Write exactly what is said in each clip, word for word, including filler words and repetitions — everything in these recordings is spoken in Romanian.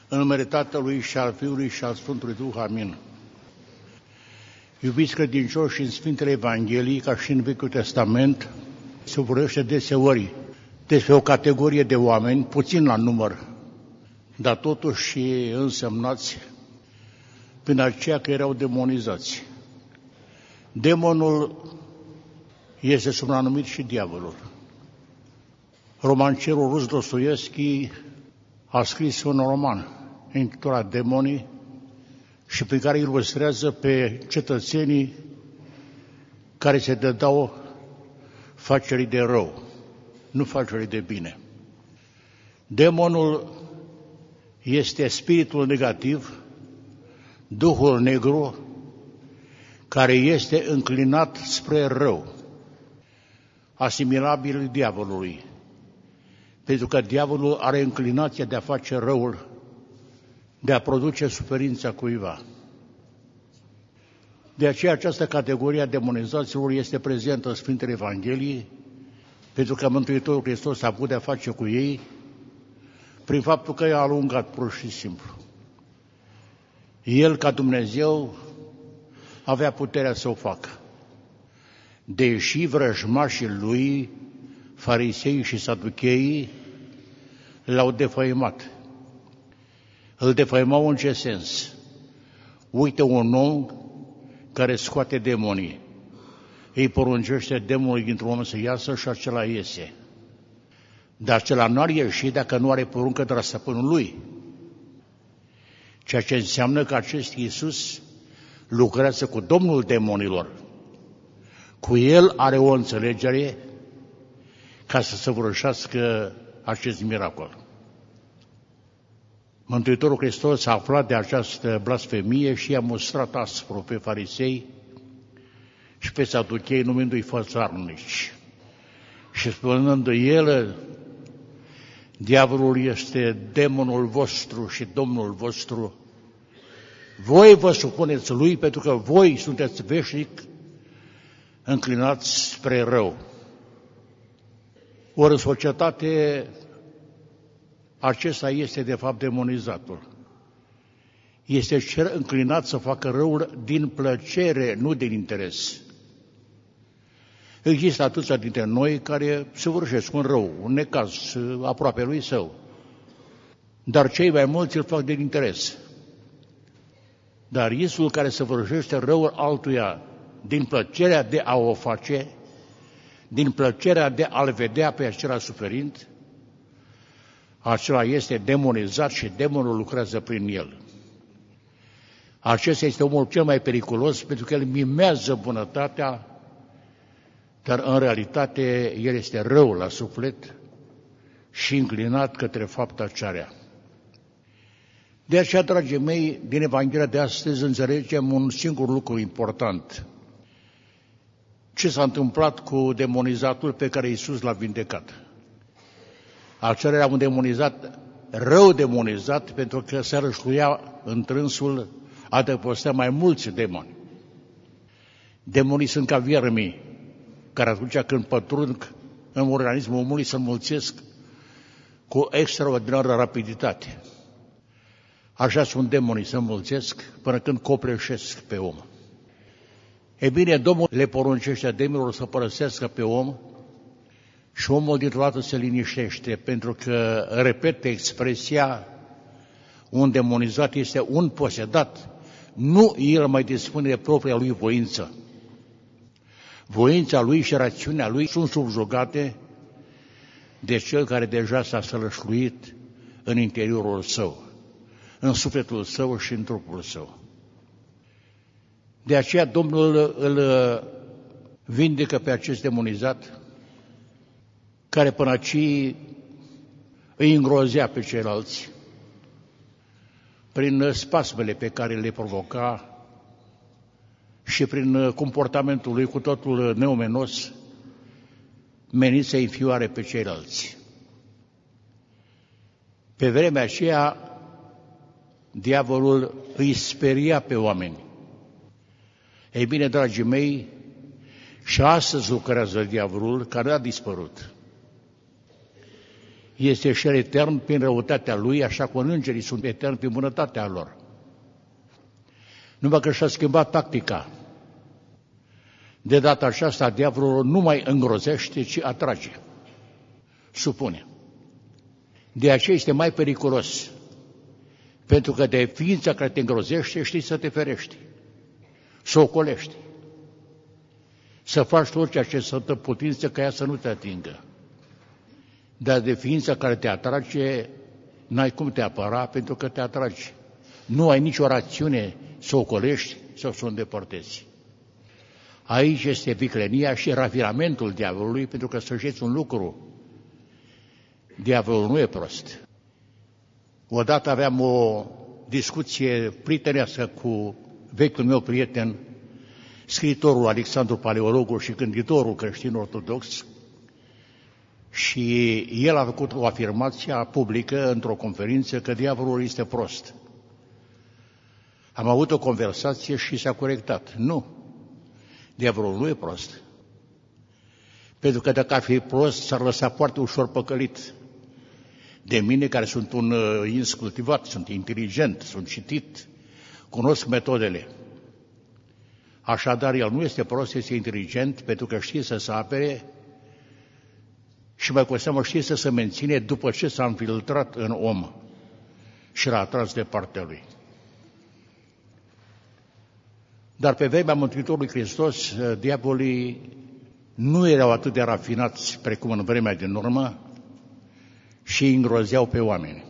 În numele Tatălui și al Fiului și al Sfântului Duh, amin. Iubiți credincioși, în Sfintele Evangheliei, ca și în Vechiul Testament, se vorbește deseori despre o categorie de oameni, puțin la număr, dar totuși însemnați prin aceea că erau demonizați. Demonul este supranumit și diavolul. Romancerul rus Dostoievski a scris un roman intitulat Demonii și pe care ilustrează pe cetățenii care se dădeau facerii de rău, nu facerii de bine. Demonul este spiritul negativ, duhul negru, care este înclinat spre rău, asimilabil diavolului, pentru că diavolul are înclinația de a face răul, de a produce suferința cuiva. De aceea această categorie a demonizaților este prezentă în Sfintele Evangheliei, pentru că Mântuitorul Hristos a avut de a face cu ei prin faptul că i-a alungat pur și simplu. El, ca Dumnezeu, avea puterea să o facă. Deși vrăjmașii lui, farisei și saducheii, l-au defăimat. Îl defăimau în ce sens? Uite un om care scoate demonii. Îi poruncește demonul dintr-un om să iasă și acela iese. Dar acela nu ar ieși dacă nu are poruncă de la stăpânul lui. Ceea ce înseamnă că acest Iisus lucrează cu Domnul demonilor. Cu el are o înțelegere ca să săvârșească acest miracol. Mântuitorul Hristos a aflat de această blasfemie și i-a mustrat aspru pe farisei și pe saduchei, numindu-i fățarnici. Și spunându-i el, diavolul este demonul vostru și Domnul vostru. Voi vă supuneți lui pentru că voi sunteți veșnic înclinați spre rău. Ori în societate acesta este de fapt demonizatul. Este cel înclinat să facă răul din plăcere, nu din interes. Există atâția dintre noi care săvârșesc un rău, un necaz aproape lui său. Dar cei mai mulți îl fac din interes. Dar Iisus care săvârșește răul altuia din plăcerea de a o face, din plăcerea de a-l vedea pe acela suferind, acela este demonizat și demonul lucrează prin el. Acesta este omul cel mai periculos pentru că el mimează bunătatea, dar în realitate el este rău la suflet și înclinat către fapta cea rea. De aceea, dragii mei, din Evanghelia de astăzi înțelegem un singur lucru important. Ce s-a întâmplat cu demonizatul pe care Iisus l-a vindecat? Acela era un demonizat, rău demonizat, pentru că se rășluia întrânsul, adăpostea mai mulți demoni. Demonii sunt ca viermii, care atunci când pătrund în organismul omului se înmulțesc cu extraordinară rapiditate. Așa sunt demonii, se înmulțesc până când copleșesc pe om. E bine, Domnul le poruncește demonilor să părăsească pe om și omul dintr-o dată se liniștește, pentru că, repet expresia, un demonizat este un posedat. Nu el mai dispune de propria lui voință. Voința lui și rațiunea lui sunt subjugate de cel care deja s-a sălășluit în interiorul său, în sufletul său și în trupul său. De aceea Domnul îl vindecă pe acest demonizat, care până aici îi îngrozea pe ceilalți prin spasmele pe care le provoca și prin comportamentul lui cu totul neomenos, menit să înfioare pe ceilalți. Pe vremea aceea, diavolul îi speria pe oameni. Ei bine, dragii mei, și astăzi lucrează diavolul, care a dispărut. este și el etern prin răutatea lui, așa cum îngerii sunt eterni prin bunătatea lor. Numai că și-a schimbat tactica. De data aceasta, diavolul nu mai îngrozește, ci atrage, supune. De aceea este mai periculos, pentru că de ființa care te îngrozește, știi să te ferești, să o ocolești, să faci tot ceea ce să te putință ca ea să nu te atingă. Dar de ființa care te atrage, n-ai cum te apăra, pentru că te atragi. Nu ai nicio rațiune să o ocolești sau să o îndepărtezi. Aici este viclenia și rafinamentul diavolului, pentru că să știți un lucru, diavolul nu e prost. Odată aveam o discuție prietenească cu vechiul meu prieten, scriitorul Alexandru Paleologul și gânditorul creștin-ortodox, și el a făcut o afirmație publică într-o conferință că diavolul este prost. Am avut o conversație și s-a corectat. Nu, diavolul nu e prost. Pentru că dacă ar fi prost, s-ar lăsa foarte ușor păcălit. De mine, care sunt un ins cultivat, sunt inteligent, sunt citit, cunosc metodele. Așadar, el nu este prost, este inteligent, pentru că știe să se apere și mai cu seamă știe să se menține după ce s-a infiltrat în om și l-a atras de partea lui. Dar pe vremea Mântuitorului Hristos, diavolii nu erau atât de rafinați precum în vremea din urmă și îi îngrozeau pe oameni.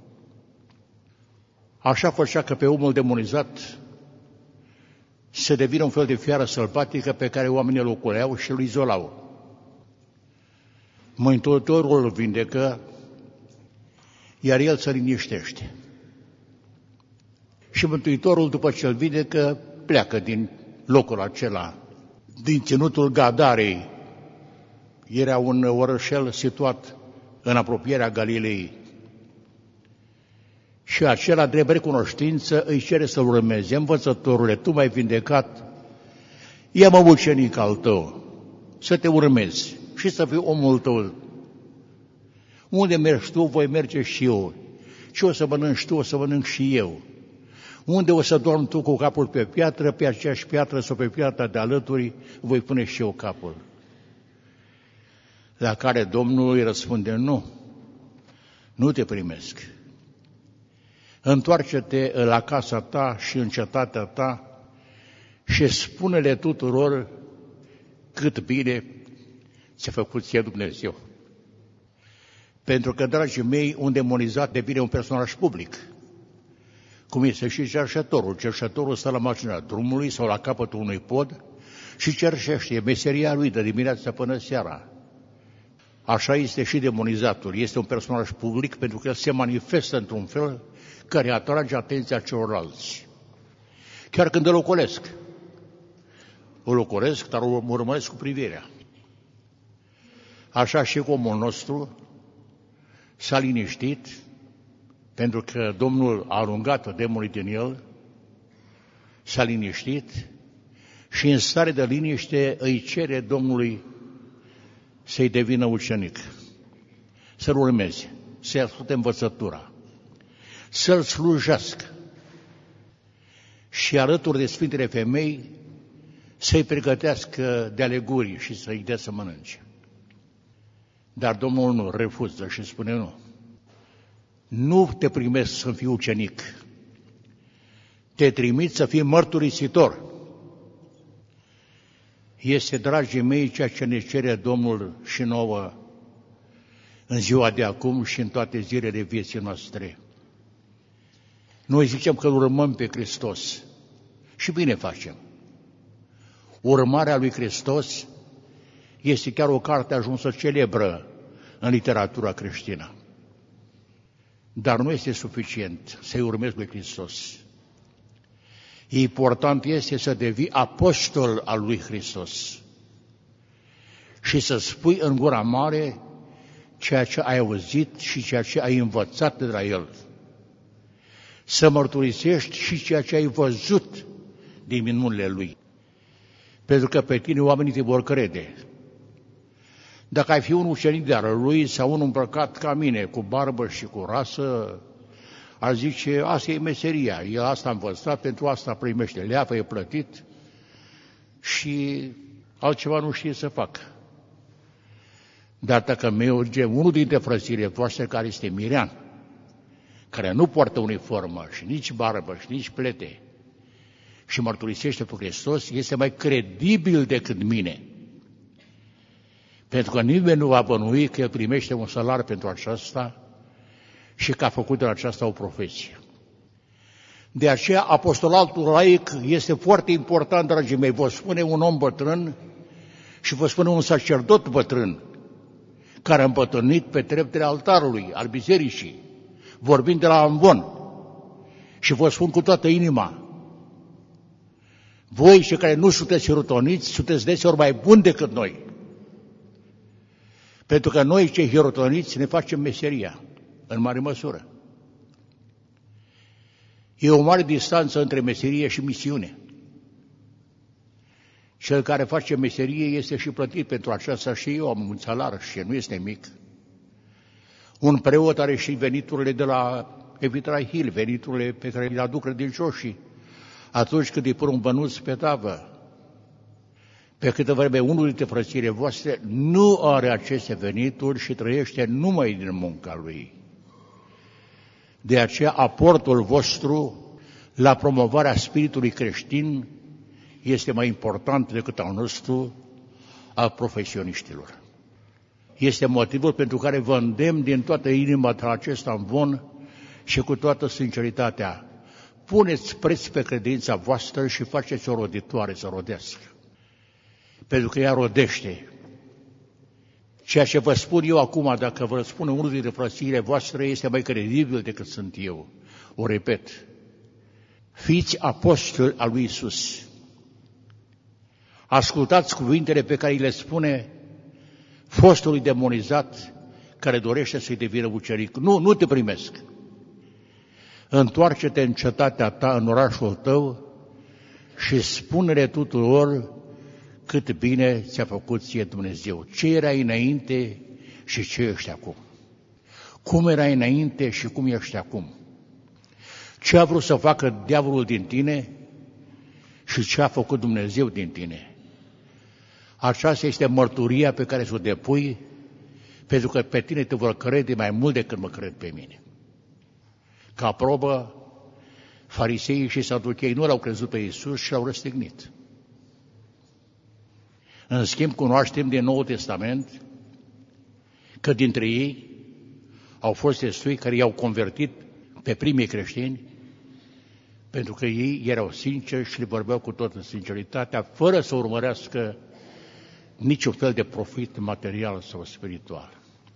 Așa făcea că pe omul demonizat să devină un fel de fiară sălbatică pe care oamenii îl ocoleau și îl izolau. Mântuitorul îl vindecă, iar el se liniștește. Și Mântuitorul, după ce îl vindecă, pleacă din locul acela, din ținutul Gadarei. Era un orășel situat în apropierea Galilei. Și acela, drept recunoștință, îi cere să-l urmeze. Învățătorule, tu m-ai vindecat, ia-mă ucenic al tău, să te urmezi și să fii omul tău. Unde mergi tu, voi merge și eu. Ce o să mănânci tu, o să mănânc și eu. Unde o să dormi tu cu capul pe piatră, pe aceeași piatră sau pe piatra de alături, voi pune și eu capul. La care Domnul îi răspunde, nu, nu te primesc. Întoarce-te la casa ta și în cetatea ta și spune-le tuturor cât bine ți-a făcut ție Dumnezeu. Pentru că, dragii mei, un demonizat devine un personaj public. Cum este și cerșătorul. Cerșătorul stă la marginea drumului sau la capătul unui pod și cerșește. E meseria lui de dimineața până seara. Așa este și demonizatul. Este un personaj public pentru că el se manifestă într-un fel care atrage atenția celorlalți. Chiar când îl ocolesc. Îl ocolesc, dar îl urmăresc cu privirea. Așa și omul nostru s-a liniștit, pentru că Domnul a alungat demonii din el, s-a liniștit și în stare de liniște îi cere Domnului să-i devină ucenic, să-l urmeze, să-i asculte învățătura, să-l slujească și alături de Sfintele Femei să-i pregătească de aleguri și să-i dea să mănânce. Dar Domnul nu refuză și spune nu. Nu te primesc să fii ucenic, te trimit să fii mărturisitor. Este, dragii mei, ceea ce ne cere Domnul și nouă în ziua de acum și în toate zilele vieții noastre. Noi zicem că urmăm pe Hristos și bine facem. Urmarea lui Hristos este chiar o carte ajunsă celebră în literatura creștină. Dar nu este suficient să-i urmezi lui Hristos. Important este să devii apostol al lui Hristos și să spui în gura mare ceea ce ai auzit și ceea ce ai învățat de la El. Să mărturisești și ceea ce ai văzut din minunile Lui. Pentru că pe tine oamenii te vor crede. Dacă ai fi un ucenic de-al lui sau un îmbrăcat ca mine, cu barbă și cu rasă, ar zice, asta e meseria, el asta a învățat, pentru asta primește leafă, e plătit și altceva nu știe să facă. Dar dacă merge unul dintre frățiile voastre care este mirean, care nu poartă uniformă și nici barbă și nici plete și mărturisește pe Hristos, este mai credibil decât mine. Pentru că nimeni nu va bănui că el primește un salar pentru aceasta și că a făcut de aceasta o profesie. De aceea, apostolatul laic este foarte important, dragii mei. Vă spune un om bătrân și vă spune un sacerdot bătrân care a îmbătrânit pe treptele altarului, al bisericii, vorbind de la amvon. Și vă spun cu toată inima, voi cei care nu sunteți hirotoniți, sunteți deseori mai buni decât noi. Pentru că noi, cei hirotoniți, ne facem meseria, în mare măsură. E o mare distanță între meserie și misiune. Cel care face meserie este și plătit pentru aceasta și eu am un salar și nu este mic. Un preot are și veniturile de la Evitrahil, veniturile pe care le aduc credincioșii atunci când îi pun un bănuț pe tavă. Pe câtă vreme unul dintre frățiile voastre nu are aceste venituri și trăiește numai din munca lui. De aceea aportul vostru la promovarea spiritului creștin este mai important decât al nostru, al profesioniștilor. Este motivul pentru care vă îndemn din toată inima la acest amvon și cu toată sinceritatea. Puneți preț pe credința voastră și faceți-o roditoare să rodească. Pentru că ea rodește. Ceea ce vă spun eu acum, dacă vă spune unul dintre frățiile voastre, este mai credibil decât sunt eu. O repet. Fiți apostoli al lui Iisus. Ascultați cuvintele pe care îi le spune fostului demonizat care dorește să-i devină ucenic. Nu, nu te primesc. Întoarce-te în cetatea ta, în orașul tău și spune-le tuturor cât bine ți-a făcut ție Dumnezeu. Ce erai înainte și ce ești acum. Cum erai înainte și cum ești acum. Ce a vrut să facă diavolul din tine și ce a făcut Dumnezeu din tine. Aceasta este mărturia pe care să o depui, pentru că pe tine te vor crede mai mult decât mă cred pe mine. Ca probă, fariseii și saducheii nu l-au crezut pe Iisus și l-au răstignit. În schimb, cunoaștem din Noul Testament că dintre ei au fost destui care i-au convertit pe primii creștini, pentru că ei erau sinceri și le vorbeau cu toată sinceritatea, fără să urmărească niciun fel de profit material sau spiritual.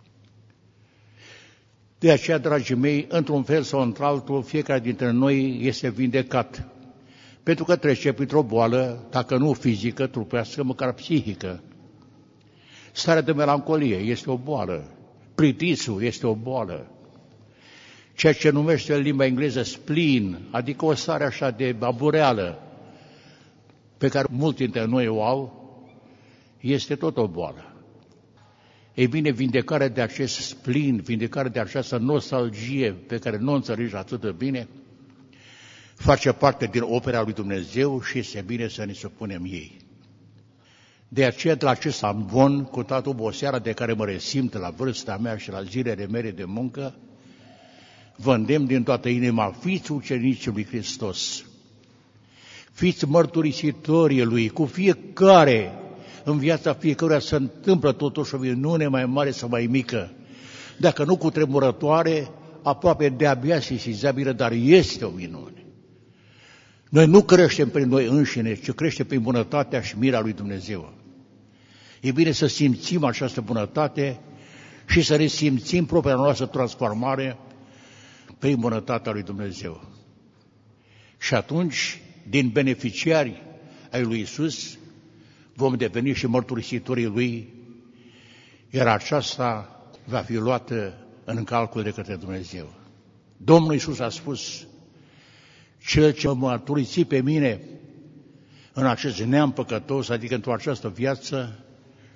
De aceea, dragii mei, într-un fel sau într-altul, fiecare dintre noi este vindecat. Pentru că trece printr-o boală, dacă nu fizică, trupească, măcar psihică. Starea de melancolie este o boală. Plictisul este o boală. Ceea ce numește în limba engleză spleen, adică o stare așa de abureală, pe care mulți dintre noi o au, este tot o boală. Ei bine, vindecarea de acest spleen, vindecarea de această nostalgie pe care nu o înțelegi atât de bine, face parte din opera lui Dumnezeu și este bine să ne supunem ei. De aceea, de la acest amvon, cu toată oboseala de care mă resimt la vârsta mea și la zilele mele de muncă, vă îndemn din toată inima, fiți ucenicii lui Hristos, fiți mărturisitorii lui, cu fiecare, în viața fiecăruia se întâmplă totuși o minune mai mare sau mai mică. Dacă nu cu tremurătoare, aproape de-abia sesizabilă, dar este o minune. Noi nu creștem prin noi înșine, ci creștem prin bunătatea și mira lui Dumnezeu. E bine să simțim această bunătate și să resimțim propria noastră transformare prin bunătatea lui Dumnezeu. Și atunci, din beneficiari ai lui Iisus, vom deveni și mărturisitorii lui, iar aceasta va fi luată în calcul de către Dumnezeu. Domnul Iisus a spus, cel ce mă mărturisi pe mine în acest neam păcătos, adică într-o această viață,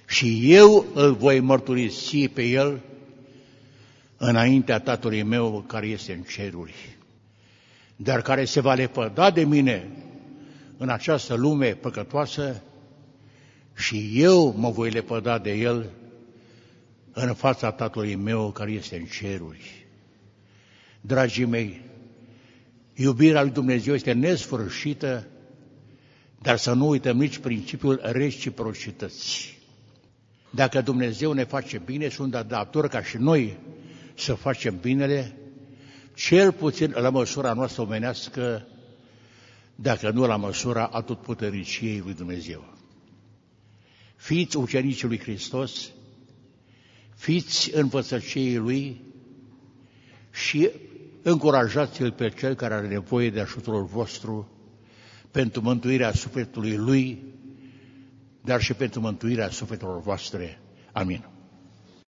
și eu îl voi mărturisi pe el înaintea Tatălui meu care este în ceruri. Dar care se va lepăda de mine în această lume păcătoasă, și eu mă voi lepăda de el în fața Tatălui meu care este în ceruri. Dragii mei, iubirea lui Dumnezeu este nesfârșită, dar să nu uităm nici principiul reciprocității. Dacă Dumnezeu ne face bine, sunt datori ca și noi să facem binele, cel puțin la măsura noastră omenească, dacă nu la măsura atotputericiei lui Dumnezeu. Fiți ucenicii lui Hristos, fiți învățăceii Lui și încurajați-L pe Cel care are nevoie de ajutorul vostru pentru mântuirea sufletului Lui, dar și pentru mântuirea sufletelor voastre. Amin.